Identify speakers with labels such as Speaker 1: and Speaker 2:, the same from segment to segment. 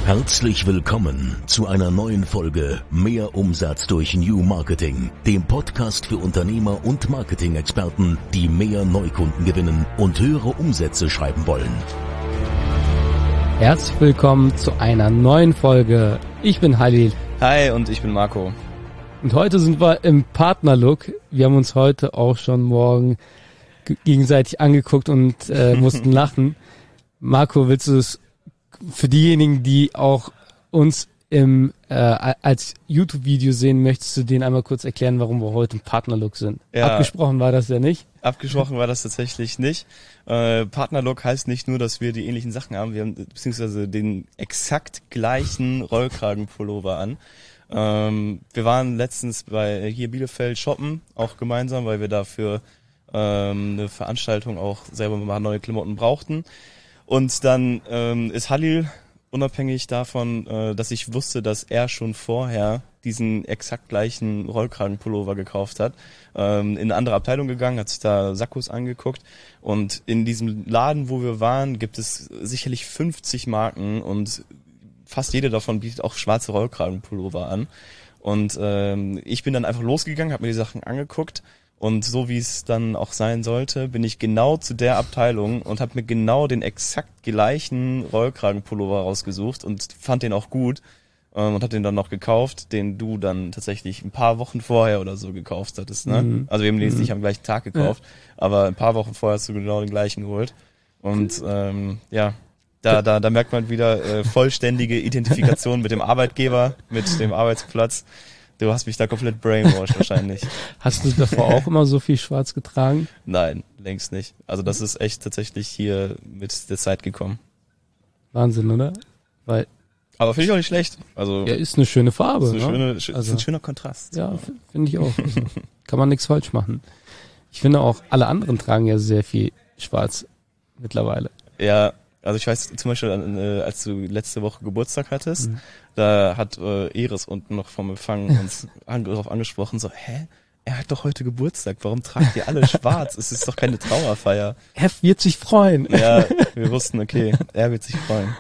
Speaker 1: Herzlich willkommen zu einer neuen Folge Mehr Umsatz durch New Marketing, dem Podcast für Unternehmer und Marketing-Experten, die mehr Neukunden gewinnen und höhere Umsätze schreiben wollen.
Speaker 2: Herzlich willkommen zu einer neuen Folge. Ich bin Halil.
Speaker 3: Hi, und ich bin Marco.
Speaker 2: Und heute sind wir im Partnerlook. Wir haben uns heute auch schon morgen gegenseitig angeguckt und mussten lachen. Marco, willst du es für diejenigen, die auch uns als YouTube-Video sehen, möchtest du denen einmal kurz erklären, warum wir heute im Partnerlook sind? Ja, abgesprochen war das ja nicht.
Speaker 3: Abgesprochen war das tatsächlich nicht. Partnerlook heißt nicht nur, dass wir die ähnlichen Sachen haben, wir haben beziehungsweise den exakt gleichen Rollkragenpullover an. Wir waren letztens bei hier Bielefeld shoppen, auch gemeinsam, weil wir dafür eine Veranstaltung auch selber mal neue Klamotten brauchten. Und dann ist Halil, unabhängig davon, dass ich wusste, dass er schon vorher diesen exakt gleichen Rollkragenpullover gekauft hat, in eine andere Abteilung gegangen, hat sich da Sakkos angeguckt. Und in diesem Laden, wo wir waren, gibt es sicherlich 50 Marken und fast jede davon bietet auch schwarze Rollkragenpullover an. Und ich bin dann einfach losgegangen, habe mir die Sachen angeguckt. Und so wie es dann auch sein sollte, bin ich genau zu der Abteilung und habe mir genau den exakt gleichen Rollkragenpullover rausgesucht und fand den auch gut und habe den dann noch gekauft, den du dann tatsächlich ein paar Wochen vorher oder so gekauft hattest, ne? Mhm. Also wir haben den jetzt nicht am gleichen Tag gekauft, aber ein paar Wochen vorher hast du genau den gleichen geholt. Und da merkt man wieder vollständige Identifikation mit dem Arbeitgeber, mit dem Arbeitsplatz. Du hast mich da komplett brainwashed wahrscheinlich.
Speaker 2: Hast du davor auch immer so viel schwarz getragen?
Speaker 3: Nein, längst nicht. Also das ist echt tatsächlich hier mit der Zeit gekommen.
Speaker 2: Wahnsinn, oder?
Speaker 3: Aber finde ich auch nicht schlecht. Also
Speaker 2: ja, ist eine schöne Farbe.
Speaker 3: Ist ein schöner Kontrast.
Speaker 2: Ja, finde ich auch. Also, kann man nichts falsch machen. Ich finde auch, alle anderen tragen ja sehr viel schwarz mittlerweile.
Speaker 3: Ja, also ich weiß zum Beispiel, als du letzte Woche Geburtstag hattest, da hat Eris unten noch vom Empfang uns darauf angesprochen, so, er hat doch heute Geburtstag, warum tragt ihr alle schwarz? Es ist doch keine Trauerfeier.
Speaker 2: Er wird sich freuen.
Speaker 3: Ja, wir wussten, okay, er wird sich freuen.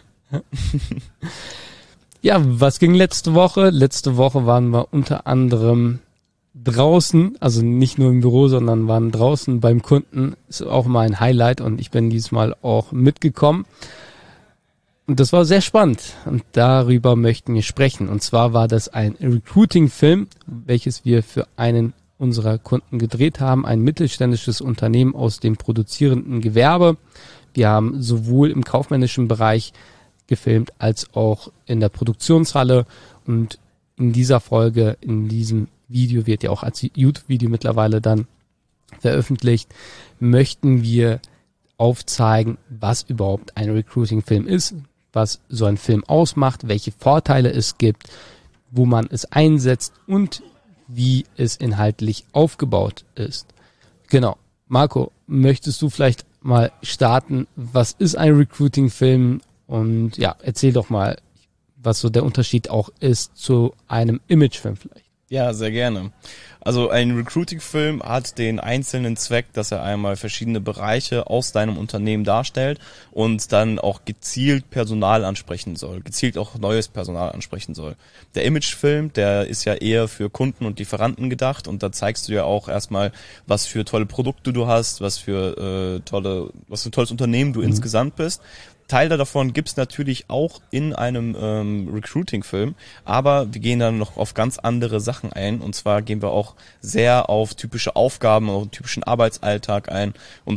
Speaker 2: Ja, was ging letzte Woche? Letzte Woche waren wir unter anderem draußen, also nicht nur im Büro, sondern waren draußen beim Kunden. Ist auch mal ein Highlight und ich bin dieses Mal auch mitgekommen. Und das war sehr spannend und darüber möchten wir sprechen. Und zwar war das ein Recruiting-Film, welches wir für einen unserer Kunden gedreht haben, ein mittelständisches Unternehmen aus dem produzierenden Gewerbe. Wir haben sowohl im kaufmännischen Bereich gefilmt als auch in der Produktionshalle und in dieser Folge, in diesem Video wird ja auch als YouTube-Video mittlerweile dann veröffentlicht, möchten wir aufzeigen, was überhaupt ein Recruiting-Film ist, was so ein Film ausmacht, welche Vorteile es gibt, wo man es einsetzt und wie es inhaltlich aufgebaut ist. Genau. Marco, möchtest du vielleicht mal starten? Was ist ein Recruiting-Film? Und ja, erzähl doch mal, was so der Unterschied auch ist zu einem Imagefilm vielleicht.
Speaker 3: Ja, sehr gerne. Also ein Recruiting-Film hat den einzelnen Zweck, dass er einmal verschiedene Bereiche aus deinem Unternehmen darstellt und dann auch gezielt Personal ansprechen soll, gezielt auch neues Personal ansprechen soll. Der Imagefilm, der ist ja eher für Kunden und Lieferanten gedacht und da zeigst du ja auch erstmal, was für tolle Produkte du hast, was für ein tolles Unternehmen du insgesamt bist. Teile davon gibt's natürlich auch in einem Recruiting-Film, aber wir gehen dann noch auf ganz andere Sachen ein und zwar gehen wir auch sehr auf typische Aufgaben, auf typischen Arbeitsalltag ein und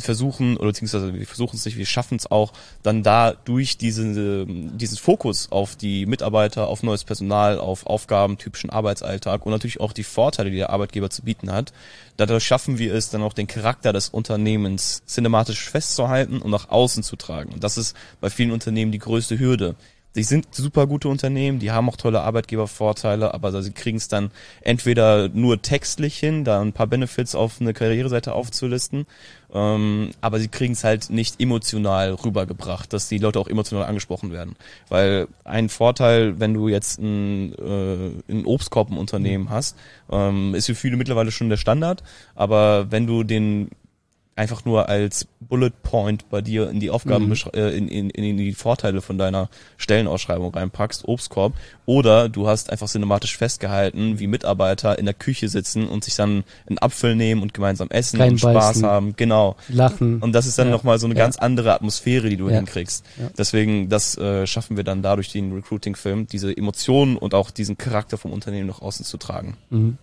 Speaker 3: wir schaffen es auch dann da durch diesen Fokus auf die Mitarbeiter, auf neues Personal, auf Aufgaben, typischen Arbeitsalltag und natürlich auch die Vorteile, die der Arbeitgeber zu bieten hat. Dadurch schaffen wir es dann auch den Charakter des Unternehmens cinematisch festzuhalten und nach außen zu tragen. Und das ist bei vielen Unternehmen die größte Hürde. Die sind super gute Unternehmen, die haben auch tolle Arbeitgebervorteile, aber sie kriegen es dann entweder nur textlich hin, da ein paar Benefits auf eine Karriereseite aufzulisten, aber sie kriegen es halt nicht emotional rübergebracht, dass die Leute auch emotional angesprochen werden. Weil ein Vorteil, wenn du jetzt ein Obstkorb-Unternehmen hast, ist für viele mittlerweile schon der Standard, aber wenn du den einfach nur als Bullet Point bei dir in die Aufgaben, in die Vorteile von deiner Stellenausschreibung reinpackst, Obstkorb, oder du hast einfach cinematisch festgehalten, wie Mitarbeiter in der Küche sitzen und sich dann einen Apfel nehmen und gemeinsam essen und Spaß haben, genau.
Speaker 2: Lachen.
Speaker 3: Und das ist dann nochmal so eine ganz andere Atmosphäre, die du
Speaker 2: Ja.
Speaker 3: hinkriegst.
Speaker 2: Ja.
Speaker 3: Deswegen, das schaffen wir dann dadurch den Recruiting-Film, diese Emotionen und auch diesen Charakter vom Unternehmen nach außen zu tragen.
Speaker 2: Mhm.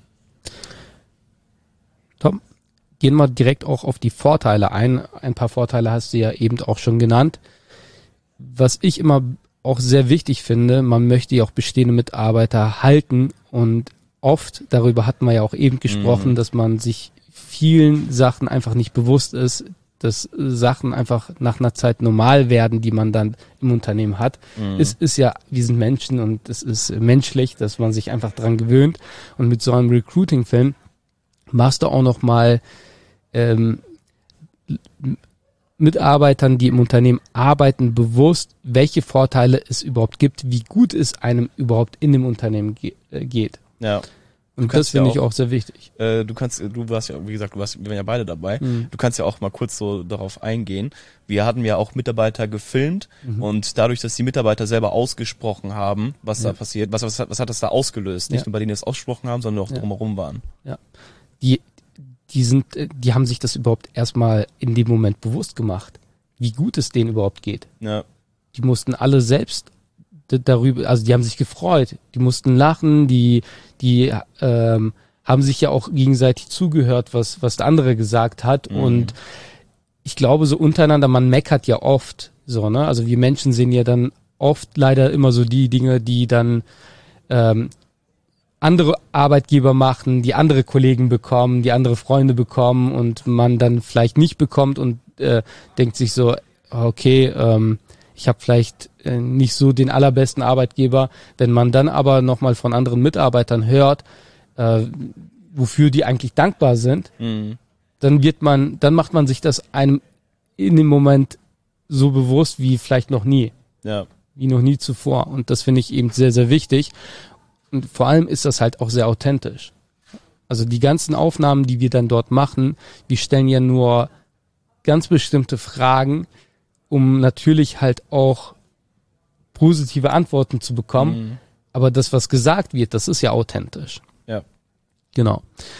Speaker 2: Tom, gehen wir direkt auch auf die Vorteile ein. Ein paar Vorteile hast du ja eben auch schon genannt. Was ich immer auch sehr wichtig finde, man möchte ja auch bestehende Mitarbeiter halten und oft, darüber hatten wir ja auch eben gesprochen, dass man sich vielen Sachen einfach nicht bewusst ist, dass Sachen einfach nach einer Zeit normal werden, die man dann im Unternehmen hat. Es ist ja, wir sind Menschen und es ist menschlich, dass man sich einfach dran gewöhnt. Und mit so einem Recruiting-Film machst du auch noch mal Mitarbeitern, die im Unternehmen arbeiten, bewusst, welche Vorteile es überhaupt gibt, wie gut es einem überhaupt in dem Unternehmen geht.
Speaker 3: Ja.
Speaker 2: Und das finde ich auch sehr wichtig.
Speaker 3: Du warst ja, wie gesagt, wir waren ja beide dabei. Du kannst ja auch mal kurz so darauf eingehen. Wir hatten ja auch Mitarbeiter gefilmt und dadurch, dass die Mitarbeiter selber ausgesprochen haben, was da passiert, was hat das da ausgelöst? Nicht nur bei denen, die es ausgesprochen haben, sondern auch drumherum waren.
Speaker 2: Ja. Die haben sich das überhaupt erstmal in dem Moment bewusst gemacht, wie gut es denen überhaupt geht.
Speaker 3: Ja.
Speaker 2: Die mussten alle selbst darüber, also die haben sich gefreut, die mussten lachen, die haben sich ja auch gegenseitig zugehört, was der andere gesagt hat. Und ich glaube, so untereinander, man meckert ja oft so, ne? Also wir Menschen sehen ja dann oft leider immer so die Dinge, die dann andere Arbeitgeber machen, die andere Kollegen bekommen, die andere Freunde bekommen und man dann vielleicht nicht bekommt und denkt sich so, okay, ich habe vielleicht nicht so den allerbesten Arbeitgeber. Wenn man dann aber nochmal von anderen Mitarbeitern hört, wofür die eigentlich dankbar sind, dann macht man sich das einem in dem Moment so bewusst wie vielleicht noch nie.
Speaker 3: Ja.
Speaker 2: Wie noch nie zuvor. Und das finde ich eben sehr, sehr wichtig. Und vor allem ist das halt auch sehr authentisch. Also die ganzen Aufnahmen, die wir dann dort machen, wir stellen ja nur ganz bestimmte Fragen, um natürlich halt auch positive Antworten zu bekommen. Aber das, was gesagt wird, das ist ja authentisch.
Speaker 3: Ja.
Speaker 2: Genau.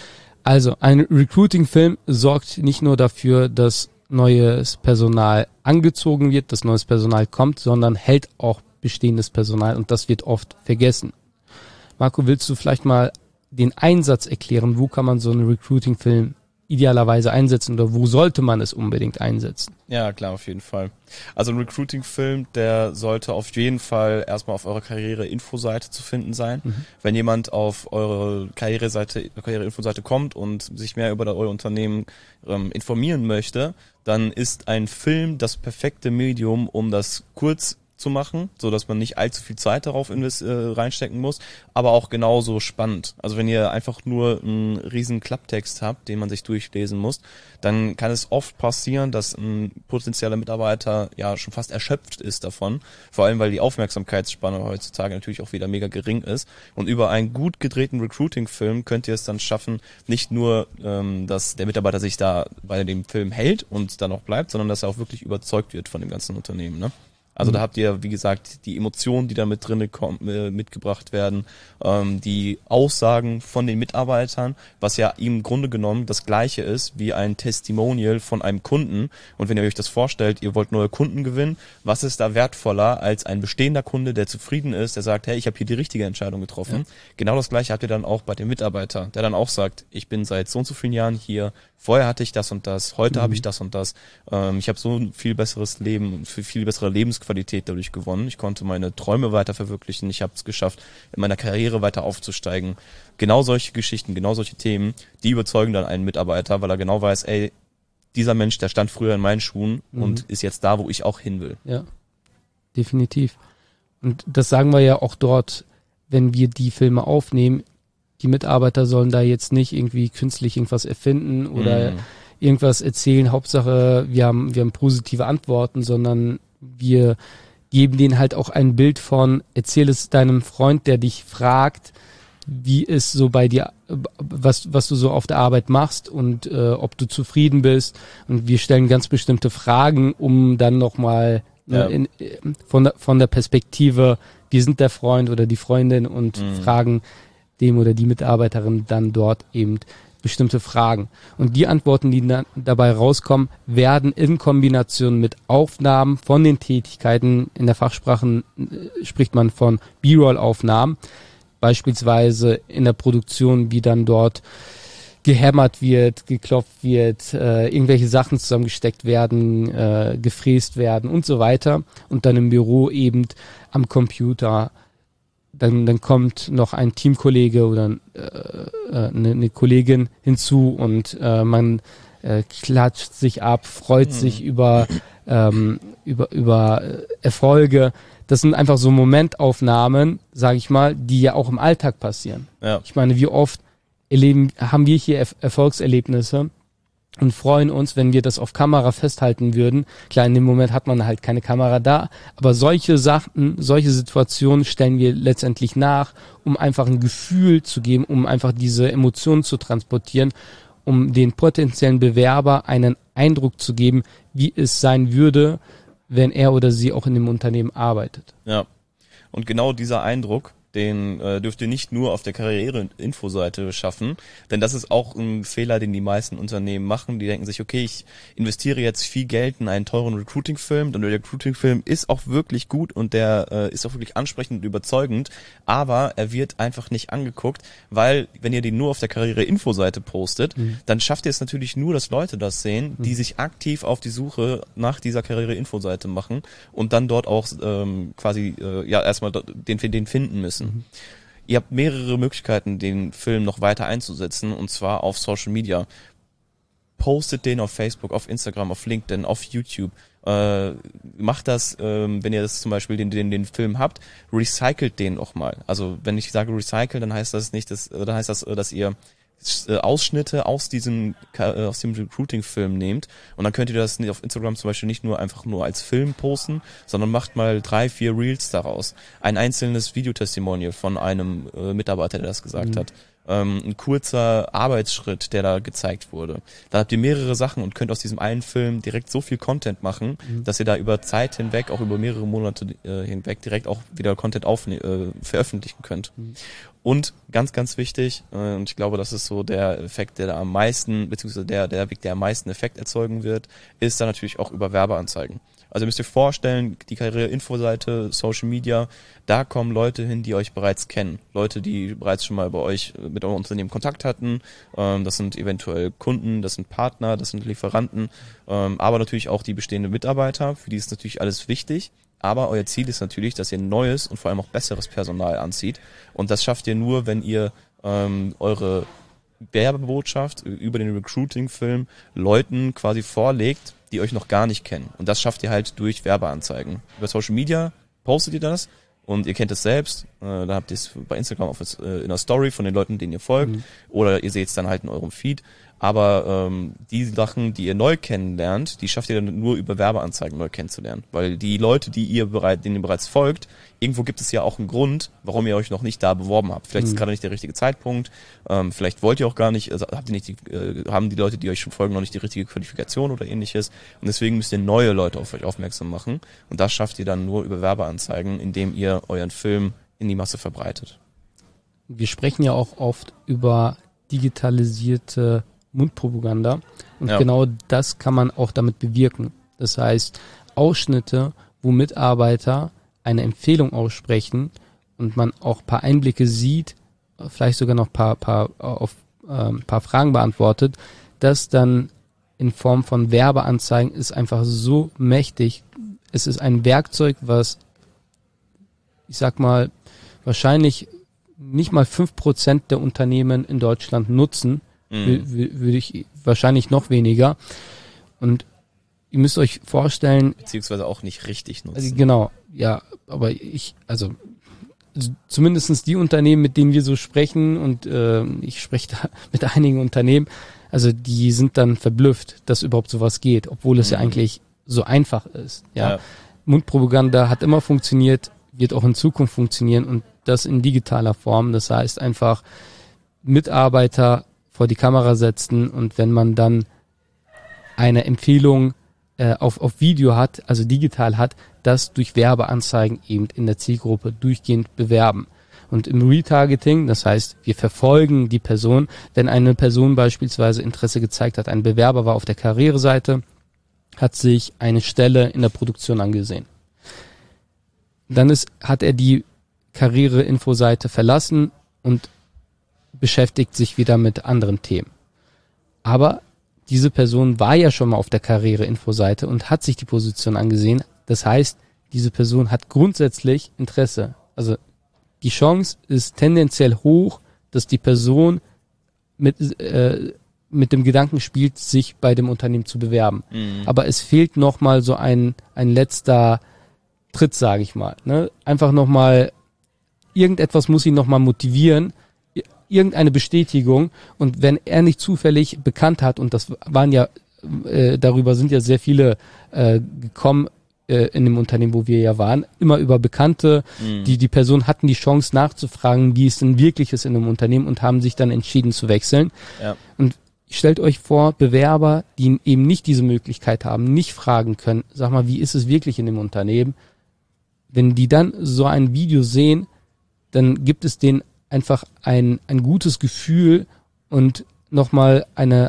Speaker 2: Also ein Recruiting-Film sorgt nicht nur dafür, dass neues Personal angezogen wird, dass neues Personal kommt, sondern hält auch bestehendes Personal und das wird oft vergessen. Marco, willst du vielleicht mal den Einsatz erklären? Wo kann man so einen Recruiting-Film idealerweise einsetzen oder wo sollte man es unbedingt einsetzen?
Speaker 3: Ja, klar, auf jeden Fall. Also ein Recruiting-Film, der sollte auf jeden Fall erstmal auf eurer Karriere-Info-Seite zu finden sein. Wenn jemand auf eure Karriere-Info-Seite kommt und sich mehr über euer Unternehmen informieren möchte, dann ist ein Film das perfekte Medium, um das kurz zu machen, so dass man nicht allzu viel Zeit darauf reinstecken muss, aber auch genauso spannend. Also wenn ihr einfach nur einen riesen Klapptext habt, den man sich durchlesen muss, dann kann es oft passieren, dass ein potenzieller Mitarbeiter ja schon fast erschöpft ist davon, vor allem weil die Aufmerksamkeitsspanne heutzutage natürlich auch wieder mega gering ist. Und über einen gut gedrehten Recruiting-Film könnt ihr es dann schaffen, nicht nur, dass der Mitarbeiter sich da bei dem Film hält und dann auch bleibt, sondern dass er auch wirklich überzeugt wird von dem ganzen Unternehmen, ne? Also da habt ihr, wie gesagt, die Emotionen, die da mit drin mitgebracht werden, die Aussagen von den Mitarbeitern, was ja im Grunde genommen das Gleiche ist wie ein Testimonial von einem Kunden. Und wenn ihr euch das vorstellt, ihr wollt neue Kunden gewinnen, was ist da wertvoller als ein bestehender Kunde, der zufrieden ist, der sagt, hey, ich habe hier die richtige Entscheidung getroffen. Ja. Genau das Gleiche habt ihr dann auch bei dem Mitarbeiter, der dann auch sagt, ich bin seit so und so vielen Jahren hier, vorher hatte ich das und das, heute habe ich das und das. Ich habe so ein viel besseres Leben, viel bessere Lebensqualität dadurch gewonnen. Ich konnte meine Träume weiter verwirklichen. Ich habe es geschafft, in meiner Karriere weiter aufzusteigen. Genau solche Geschichten, genau solche Themen, die überzeugen dann einen Mitarbeiter, weil er genau weiß, ey, dieser Mensch, der stand früher in meinen Schuhen und ist jetzt da, wo ich auch hin will.
Speaker 2: Ja, definitiv. Und das sagen wir ja auch dort, wenn wir die Filme aufnehmen. Die Mitarbeiter sollen da jetzt nicht irgendwie künstlich irgendwas erfinden oder irgendwas erzählen. Hauptsache, wir haben positive Antworten, sondern wir geben denen halt auch ein Bild von, erzähl es deinem Freund, der dich fragt, wie ist so bei dir, was du so auf der Arbeit machst und ob du zufrieden bist. Und wir stellen ganz bestimmte Fragen, um dann nochmal von der Perspektive, wir sind der Freund oder die Freundin und fragen dem oder die Mitarbeiterin dann dort eben bestimmte Fragen. Und die Antworten, die dann dabei rauskommen, werden in Kombination mit Aufnahmen von den Tätigkeiten, in der Fachsprache spricht man von B-Roll-Aufnahmen, beispielsweise in der Produktion, wie dann dort gehämmert wird, geklopft wird, irgendwelche Sachen zusammengesteckt werden, gefräst werden und so weiter. Und dann im Büro eben am Computer. Dann kommt noch ein Teamkollege oder eine Kollegin hinzu und man klatscht sich ab, freut sich über Erfolge. Das sind einfach so Momentaufnahmen, sage ich mal, die ja auch im Alltag passieren.
Speaker 3: Ja.
Speaker 2: Ich meine, wie oft haben wir hier Erfolgserlebnisse und freuen uns, wenn wir das auf Kamera festhalten würden. Klar, in dem Moment hat man halt keine Kamera da, aber solche Sachen, solche Situationen stellen wir letztendlich nach, um einfach ein Gefühl zu geben, um einfach diese Emotionen zu transportieren, um den potenziellen Bewerber einen Eindruck zu geben, wie es sein würde, wenn er oder sie auch in dem Unternehmen arbeitet.
Speaker 3: Ja, und genau dieser Eindruck, den dürft ihr nicht nur auf der Karriere-Info-Seite schaffen, denn das ist auch ein Fehler, den die meisten Unternehmen machen. Die denken sich, okay, ich investiere jetzt viel Geld in einen teuren Recruiting-Film, und der Recruiting-Film ist auch wirklich gut und der ist auch wirklich ansprechend und überzeugend, aber er wird einfach nicht angeguckt, weil wenn ihr den nur auf der Karriere-Info-Seite postet, dann schafft ihr es natürlich nur, dass Leute das sehen, die sich aktiv auf die Suche nach dieser Karriere-Info-Seite machen und dann dort auch quasi erstmal den finden müssen. Ihr habt mehrere Möglichkeiten, den Film noch weiter einzusetzen, und zwar auf Social Media. Postet den auf Facebook, auf Instagram, auf LinkedIn, auf YouTube. Macht das, wenn ihr das zum Beispiel den Film habt, recycelt den auch mal. Also wenn ich sage recycle, dann heißt das nicht, dass ihr Ausschnitte aus dem Recruiting-Film nehmt, und dann könnt ihr das auf Instagram zum Beispiel nicht einfach nur als Film posten, sondern macht mal 3-4 Reels daraus. Ein einzelnes Videotestimonial von einem Mitarbeiter, der das gesagt hat. Ein kurzer Arbeitsschritt, der da gezeigt wurde. Da habt ihr mehrere Sachen und könnt aus diesem einen Film direkt so viel Content machen, dass ihr da über Zeit hinweg, auch über mehrere Monate hinweg, direkt auch wieder Content veröffentlichen könnt. Und ganz, ganz wichtig, und ich glaube, das ist so der Effekt, der da am meisten, beziehungsweise der Weg, der am meisten Effekt erzeugen wird, ist dann natürlich auch über Werbeanzeigen. Also ihr müsst euch vorstellen, die Karriere-Info-Seite, Social Media, da kommen Leute hin, die euch bereits kennen. Leute, die bereits schon mal bei euch mit eurem Unternehmen Kontakt hatten. Das sind eventuell Kunden, das sind Partner, das sind Lieferanten, aber natürlich auch die bestehenden Mitarbeiter. Für die ist natürlich alles wichtig. Aber euer Ziel ist natürlich, dass ihr neues und vor allem auch besseres Personal anzieht. Und das schafft ihr nur, wenn ihr eure Werbebotschaft über den Recruiting-Film Leuten quasi vorlegt, die euch noch gar nicht kennen. Und das schafft ihr halt durch Werbeanzeigen. Über Social Media postet ihr das und ihr kennt es selbst. Da habt ihr es bei Instagram in der Story von den Leuten, denen ihr folgt. Oder ihr seht es dann halt in eurem Feed. Aber die Sachen, die ihr neu kennenlernt, die schafft ihr dann nur über Werbeanzeigen neu kennenzulernen. Weil die Leute, denen ihr bereits folgt, irgendwo gibt es ja auch einen Grund, warum ihr euch noch nicht da beworben habt. Vielleicht ist gerade nicht der richtige Zeitpunkt, vielleicht wollt ihr auch gar nicht, also haben die Leute, die euch schon folgen, noch nicht die richtige Qualifikation oder ähnliches. Und deswegen müsst ihr neue Leute auf euch aufmerksam machen. Und das schafft ihr dann nur über Werbeanzeigen, indem ihr euren Film in die Masse verbreitet.
Speaker 2: Wir sprechen ja auch oft über digitalisierte Mundpropaganda und genau das kann man auch damit bewirken. Das heißt, Ausschnitte, wo Mitarbeiter eine Empfehlung aussprechen und man auch ein paar Einblicke sieht, vielleicht sogar noch ein paar Fragen beantwortet, das dann in Form von Werbeanzeigen ist einfach so mächtig. Es ist ein Werkzeug, was, ich sag mal, wahrscheinlich nicht mal 5% der Unternehmen in Deutschland nutzen, würde ich wahrscheinlich noch weniger. Und ihr müsst euch vorstellen...
Speaker 3: Beziehungsweise auch nicht richtig nutzen.
Speaker 2: Also genau, ja, aber zumindestens die Unternehmen, mit denen wir so sprechen, und ich spreche da mit einigen Unternehmen, also die sind dann verblüfft, dass überhaupt sowas geht, obwohl es ja eigentlich so einfach ist. Ja. Mundpropaganda hat immer funktioniert, wird auch in Zukunft funktionieren, und das in digitaler Form. Das heißt einfach Mitarbeiter vor die Kamera setzen und wenn man dann eine Empfehlung auf Video hat, also digital hat, das durch Werbeanzeigen eben in der Zielgruppe durchgehend bewerben. Und im Retargeting, das heißt, wir verfolgen die Person, wenn eine Person beispielsweise Interesse gezeigt hat, ein Bewerber war auf der Karriereseite, hat sich eine Stelle in der Produktion angesehen. Dann hat er die Karriere-Info-Seite verlassen und beschäftigt sich wieder mit anderen Themen. Aber diese Person war ja schon mal auf der Karriere-Info-Seite und hat sich die Position angesehen. Das heißt, diese Person hat grundsätzlich Interesse. Also die Chance ist tendenziell hoch, dass die Person mit dem Gedanken spielt, sich bei dem Unternehmen zu bewerben. Mhm. Aber es fehlt nochmal so ein letzter Tritt, sage ich mal. Ne? Einfach nochmal, irgendetwas muss ihn nochmal motivieren, irgendeine Bestätigung. Und wenn er nicht zufällig bekannt hat, und das waren ja, darüber sind ja sehr viele gekommen, in dem Unternehmen, wo wir ja waren, immer über Bekannte, die Person hatten die Chance nachzufragen, wie es denn wirklich ist in einem Unternehmen und haben sich dann entschieden zu wechseln. Ja. Und stellt euch vor, Bewerber, die eben nicht diese Möglichkeit haben, nicht fragen können, sag mal, wie ist es wirklich in dem Unternehmen? Wenn die dann so ein Video sehen, dann gibt es denen einfach ein gutes Gefühl und nochmal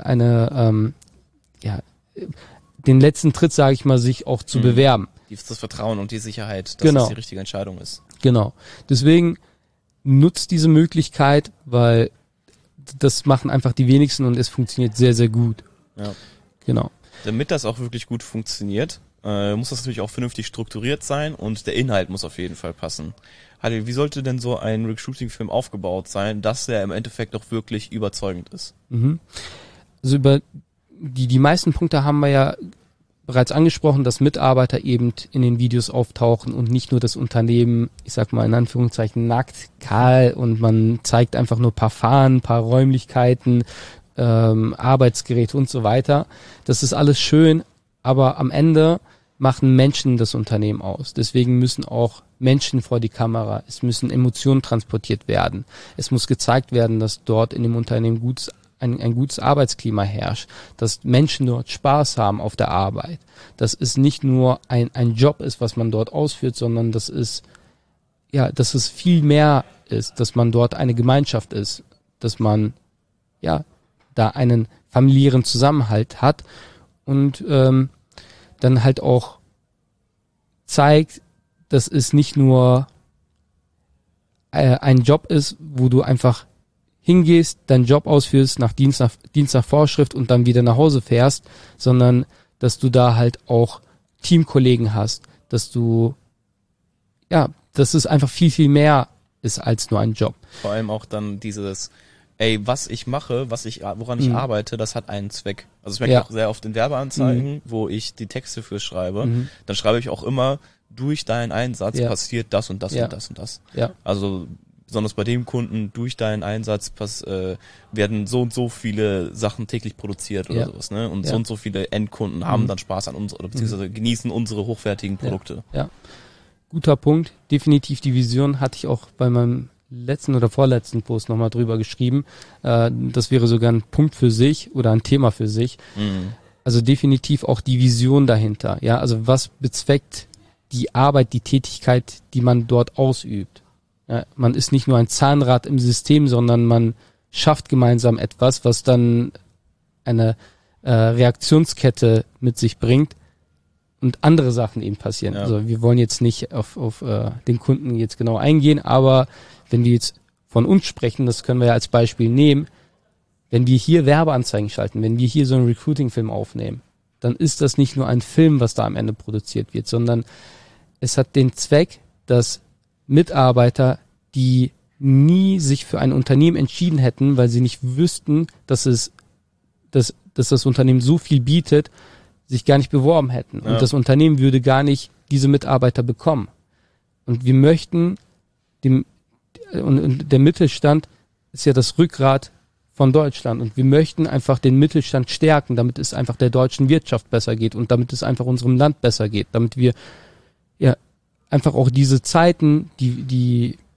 Speaker 2: den letzten Tritt, sage ich mal, sich auch zu bewerben.
Speaker 3: Das Vertrauen und die Sicherheit, dass das die richtige Entscheidung ist.
Speaker 2: Genau. Deswegen nutzt diese Möglichkeit, weil das machen einfach die wenigsten und es funktioniert sehr, sehr gut.
Speaker 3: Ja.
Speaker 2: Genau.
Speaker 3: Damit das auch wirklich gut funktioniert, muss das natürlich auch vernünftig strukturiert sein und der Inhalt muss auf jeden Fall passen. Halil, wie sollte denn so ein Recruiting-Film aufgebaut sein, dass der im Endeffekt auch wirklich überzeugend ist?
Speaker 2: Also über die meisten Punkte haben wir ja bereits angesprochen, dass Mitarbeiter eben in den Videos auftauchen und nicht nur das Unternehmen, ich sag mal in Anführungszeichen, nackt, kahl und man zeigt einfach nur ein paar Fahnen, ein paar Räumlichkeiten, Arbeitsgeräte und so weiter. Das ist alles schön, aber am Ende machen Menschen das Unternehmen aus. Deswegen müssen auch Menschen vor die Kamera, es müssen Emotionen transportiert werden. Es muss gezeigt werden, dass dort in dem Unternehmen ein gutes Arbeitsklima herrscht, dass Menschen dort Spaß haben auf der Arbeit, dass es nicht nur ein Job ist, was man dort ausführt, sondern dass es viel mehr ist, dass man dort eine Gemeinschaft ist, dass man da einen familiären Zusammenhalt hat und dann halt auch zeigt, dass es nicht nur ein Job ist, wo du einfach hingehst, deinen Job ausführst, nach Dienst nach Vorschrift und dann wieder nach Hause fährst, sondern dass du da halt auch Teamkollegen hast, dass es einfach viel, viel mehr ist als nur ein Job.
Speaker 3: Vor allem auch dann dieses, was ich mache, woran ich arbeite, das hat einen Zweck. Also das merke ich auch sehr oft in Werbeanzeigen, wo ich die Texte für schreibe. Dann schreibe ich auch immer, durch deinen Einsatz passiert das und das und das und das. Ja. Also besonders bei dem Kunden, durch deinen Einsatz werden so und so viele Sachen täglich produziert oder sowas, ne? Und so und so viele Endkunden haben dann Spaß an uns oder beziehungsweise genießen unsere hochwertigen Produkte.
Speaker 2: Ja. Guter Punkt. Definitiv die Vision hatte ich auch bei meinem letzten oder vorletzten Post nochmal drüber geschrieben. Das wäre sogar ein Punkt für sich oder ein Thema für sich. Also definitiv auch die Vision dahinter. Ja, also was bezweckt die Arbeit, die Tätigkeit, die man dort ausübt? Ja, man ist nicht nur ein Zahnrad im System, sondern man schafft gemeinsam etwas, was dann eine Reaktionskette mit sich bringt und andere Sachen eben passieren. Ja. Also wir wollen jetzt nicht auf den Kunden jetzt genau eingehen, aber wenn wir jetzt von uns sprechen, das können wir ja als Beispiel nehmen, wenn wir hier Werbeanzeigen schalten, wenn wir hier so einen Recruiting-Film aufnehmen, dann ist das nicht nur ein Film, was da am Ende produziert wird, sondern es hat den Zweck, dass Mitarbeiter, die nie sich für ein Unternehmen entschieden hätten, weil sie nicht wüssten, dass das Unternehmen so viel bietet, sich gar nicht beworben hätten. Ja. Und das Unternehmen würde gar nicht diese Mitarbeiter bekommen. Und wir möchten und der Mittelstand ist ja das Rückgrat von Deutschland. Und wir möchten einfach den Mittelstand stärken, damit es einfach der deutschen Wirtschaft besser geht und damit es einfach unserem Land besser geht, damit wir einfach auch diese Zeiten, die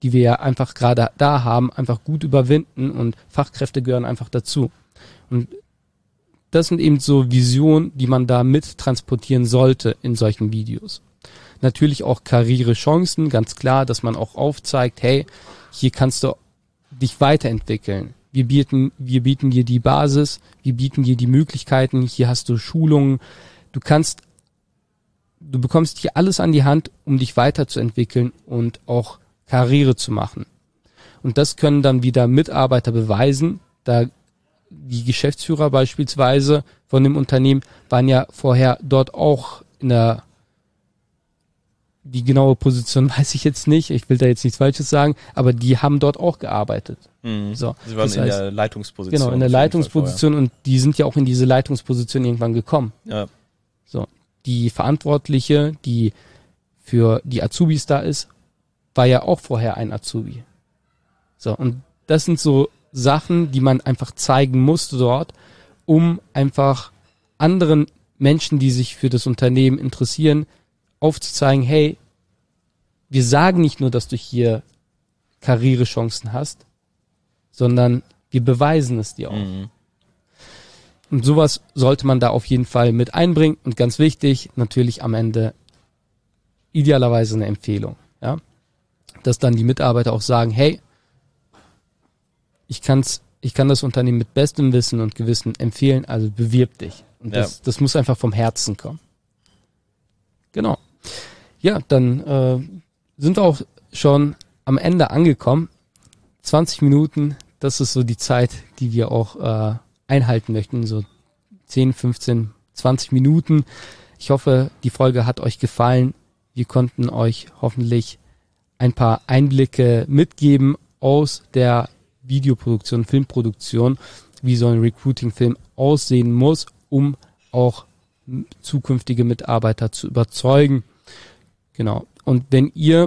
Speaker 2: die wir ja einfach gerade da haben, einfach gut überwinden und Fachkräfte gehören einfach dazu. Und das sind eben so Visionen, die man da mit transportieren sollte in solchen Videos. Natürlich auch Karrierechancen, ganz klar, dass man auch aufzeigt, hey, hier kannst du dich weiterentwickeln. Wir bieten dir die Basis, wir bieten dir die Möglichkeiten, hier hast du Schulungen, du bekommst hier alles an die Hand, um dich weiterzuentwickeln und auch Karriere zu machen. Und das können dann wieder Mitarbeiter beweisen, da die Geschäftsführer beispielsweise von dem Unternehmen waren ja vorher dort auch die genaue Position weiß ich jetzt nicht, ich will da jetzt nichts Falsches sagen, aber die haben dort auch gearbeitet.
Speaker 3: Mhm.
Speaker 2: So,
Speaker 3: Sie waren in der Leitungsposition.
Speaker 2: Genau, in der Leitungsposition und die sind ja auch in diese Leitungsposition irgendwann gekommen.
Speaker 3: Ja.
Speaker 2: So, die Verantwortliche, die für die Azubis da ist, war ja auch vorher ein Azubi. So, und das sind so Sachen, die man einfach zeigen musste dort, um einfach anderen Menschen, die sich für das Unternehmen interessieren, aufzuzeigen, hey, wir sagen nicht nur, dass du hier Karrierechancen hast, sondern wir beweisen es dir auch. Mhm. Und sowas sollte man da auf jeden Fall mit einbringen und ganz wichtig, natürlich am Ende idealerweise eine Empfehlung, ja, dass dann die Mitarbeiter auch sagen, hey, ich kann das Unternehmen mit bestem Wissen und Gewissen empfehlen, also bewirb dich. Und das muss einfach vom Herzen kommen. Genau. Ja, dann sind wir auch schon am Ende angekommen. 20 Minuten, das ist so die Zeit, die wir auch einhalten möchten, so 10, 15, 20 Minuten. Ich hoffe, die Folge hat euch gefallen. Wir konnten euch hoffentlich ein paar Einblicke mitgeben aus der Videoproduktion, Filmproduktion, wie so ein Recruiting-Film aussehen muss, um auch zukünftige Mitarbeiter zu überzeugen. Genau. Und wenn ihr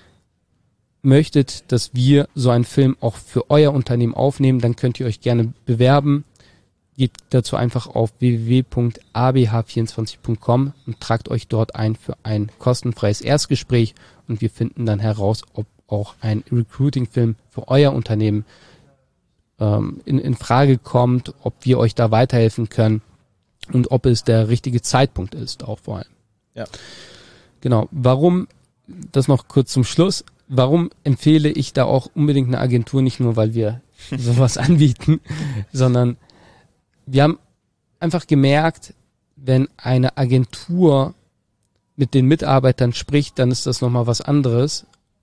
Speaker 2: möchtet, dass wir so einen Film auch für euer Unternehmen aufnehmen, dann könnt ihr euch gerne bewerben. Geht dazu einfach auf www.abh24.com und tragt euch dort ein für ein kostenfreies Erstgespräch und wir finden dann heraus, ob auch ein Recruiting-Film für euer Unternehmen in Frage kommt, ob wir euch da weiterhelfen können und ob es der richtige Zeitpunkt ist, auch vor allem.
Speaker 3: Ja.
Speaker 2: Genau. Warum, das noch kurz zum Schluss, warum empfehle ich da auch unbedingt eine Agentur, nicht nur, weil wir sowas anbieten, sondern wir haben einfach gemerkt, wenn eine Agentur mit den Mitarbeitern spricht, dann ist das nochmal was anderes.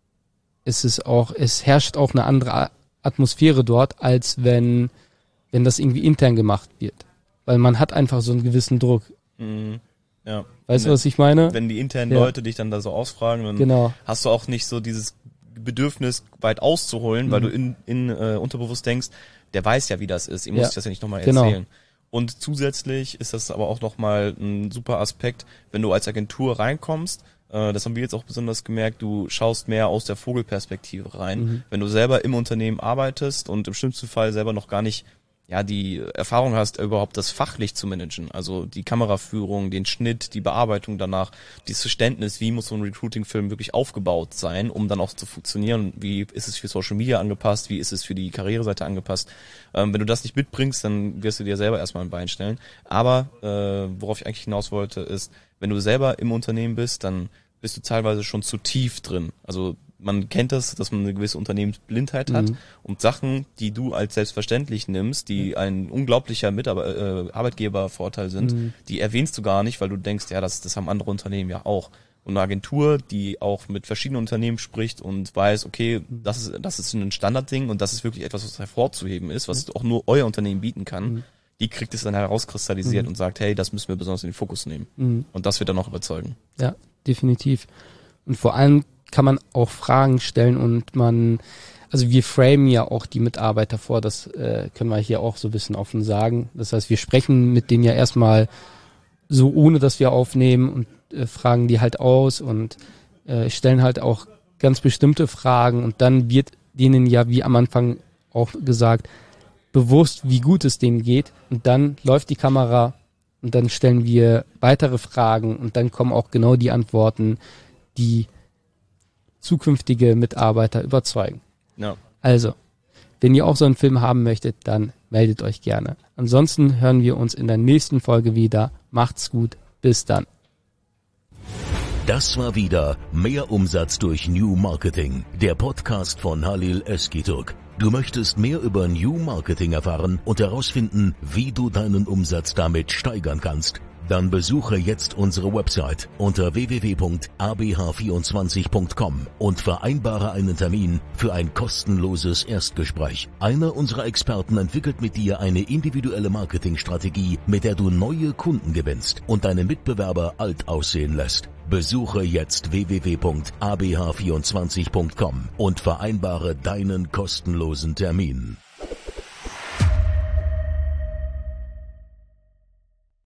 Speaker 2: Es herrscht auch eine andere Atmosphäre dort, als wenn das irgendwie intern gemacht wird. Weil man hat einfach so einen gewissen Druck.
Speaker 3: Mhm. Ja.
Speaker 2: Weißt du, was ich meine?
Speaker 3: Wenn die internen Leute dich dann da so ausfragen, dann hast du auch nicht so dieses Bedürfnis, weit auszuholen, weil du unterbewusst denkst, der weiß ja, wie das ist. Ihm muss ich das ja nicht nochmal erzählen. Und zusätzlich ist das aber auch nochmal ein super Aspekt, wenn du als Agentur reinkommst, das haben wir jetzt auch besonders gemerkt, du schaust mehr aus der Vogelperspektive rein. Mhm. Wenn du selber im Unternehmen arbeitest und im schlimmsten Fall selber noch gar nicht die Erfahrung hast, überhaupt das fachlich zu managen, also die Kameraführung, den Schnitt, die Bearbeitung danach, dieses Verständnis, wie muss so ein Recruiting-Film wirklich aufgebaut sein, um dann auch zu funktionieren, wie ist es für Social Media angepasst, wie ist es für die Karriereseite angepasst. Wenn du das nicht mitbringst, dann wirst du dir selber erstmal ein Bein stellen. Aber worauf ich eigentlich hinaus wollte, ist, wenn du selber im Unternehmen bist, dann bist du teilweise schon zu tief drin. Also man kennt das, dass man eine gewisse Unternehmensblindheit hat und Sachen, die du als selbstverständlich nimmst, die ein unglaublicher Arbeitgebervorteil sind, die erwähnst du gar nicht, weil du denkst, ja, das haben andere Unternehmen ja auch. Und eine Agentur, die auch mit verschiedenen Unternehmen spricht und weiß, okay, das ist ein Standardding und das ist wirklich etwas, was hervorzuheben ist, was auch nur euer Unternehmen bieten kann, die kriegt es dann herauskristallisiert und sagt, hey, das müssen wir besonders in den Fokus nehmen. Und das wird dann auch überzeugen.
Speaker 2: Ja, definitiv. Und vor allem kann man auch Fragen stellen und also wir framen ja auch die Mitarbeiter vor, das können wir hier auch so ein bisschen offen sagen. Das heißt, wir sprechen mit denen ja erstmal so, ohne dass wir aufnehmen und fragen die halt aus und stellen halt auch ganz bestimmte Fragen und dann wird denen ja, wie am Anfang auch gesagt, bewusst, wie gut es denen geht und dann läuft die Kamera und dann stellen wir weitere Fragen und dann kommen auch genau die Antworten, die zukünftige Mitarbeiter überzeugen.
Speaker 3: Ja.
Speaker 2: Also, wenn ihr auch so einen Film haben möchtet, dann meldet euch gerne. Ansonsten hören wir uns in der nächsten Folge wieder. Macht's gut. Bis dann.
Speaker 1: Das war wieder Mehr Umsatz durch New Marketing, der Podcast von Halil Eskiturk. Du möchtest mehr über New Marketing erfahren und herausfinden, wie du deinen Umsatz damit steigern kannst? Dann besuche jetzt unsere Website unter www.abh24.com und vereinbare einen Termin für ein kostenloses Erstgespräch. Einer unserer Experten entwickelt mit dir eine individuelle Marketingstrategie, mit der du neue Kunden gewinnst und deine Mitbewerber alt aussehen lässt. Besuche jetzt www.abh24.com und vereinbare deinen kostenlosen Termin.